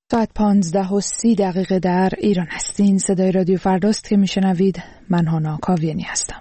ساعت 15:30 در ایران هستین. صدای رادیو فرداست که میشنوید. من هانا کاویانی هستم.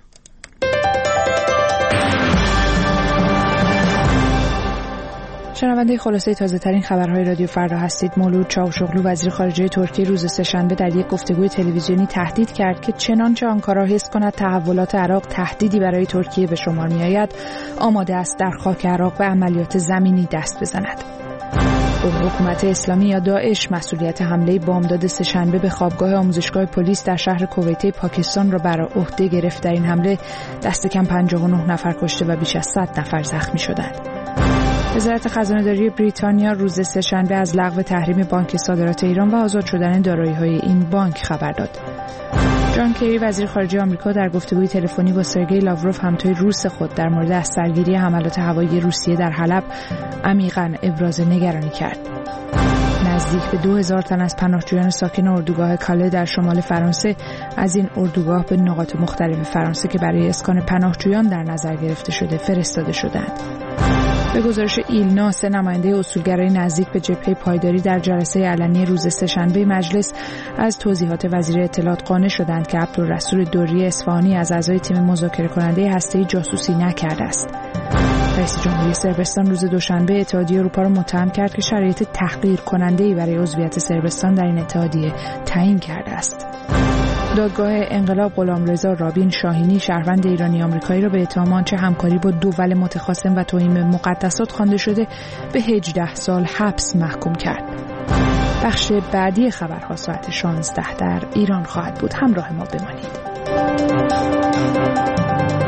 شنونده خلاصه تازه ترین خبرهای رادیو فردا هستید. مولود چاوشوغلو وزیر خارجه ترکیه روز سه‌شنبه در یک گفتگوی تلویزیونی تهدید کرد که چنانچه آنکارا حس کند تحولات عراق تهدیدی برای ترکیه به شمار می‌آید، آماده است در خاک عراق به عملیات زمینی دست بزند. حکومت اسلامی یا داعش مسئولیت حمله بامداد سه‌شنبه به خوابگاه آموزشگاه پلیس در شهر کویته پاکستان را بر عهده گرفت. در این حمله دست کم 59 نفر کشته و بیش از 100 نفر زخمی شدند. وزارت خزانه‌داری بریتانیا روز سه‌شنبه از لغو تحریم بانک صادرات ایران و آزاد شدن دارایی‌های این بانک خبر داد. جان کری وزیر خارجه آمریکا در گفتگوی تلفنی با سرگئی لاوروف همتای روس خود در مورد از سرگیری حملات هوایی روسیه در حلب عمیقاً ابراز نگرانی کرد. نزدیک به 2000 تن از پناهجویان ساکن اردوگاه کاله در شمال فرانسه از این اردوگاه به نقاط مختلف فرانسه که برای اسکان پناهجویان در نظر گرفته شده فرستاده شدند. به گزارش ایلنا، 3 نماینده اصولگرای نزدیک به جبهه پایداری در جلسه علنی روز سه‌شنبه مجلس از توضیحات وزیر اطلاعات قانع شدند که عبدالرسول دوری اصفهانی از اعضای تیم مذاکره کننده هسته‌ای جاسوسی نکرده است. رئیس جمهوری صربستان روز دوشنبه اتحادیه اروپا را متهم کرد که شرایط تحقیر کننده‌ای برای عضویت صربستان در این اتحادیه تعیین کرده است. دادگاه انقلاب غلامرضا رابین شاهینی شهروند ایرانی آمریکایی را به اتهام آنچه همکاری با دول متخاصم و توهین به مقدسات خوانده شده به 18 سال حبس محکوم کرد. بخش بعدی خبرها ساعت 16 در ایران خواهد بود. همراه ما بمانید.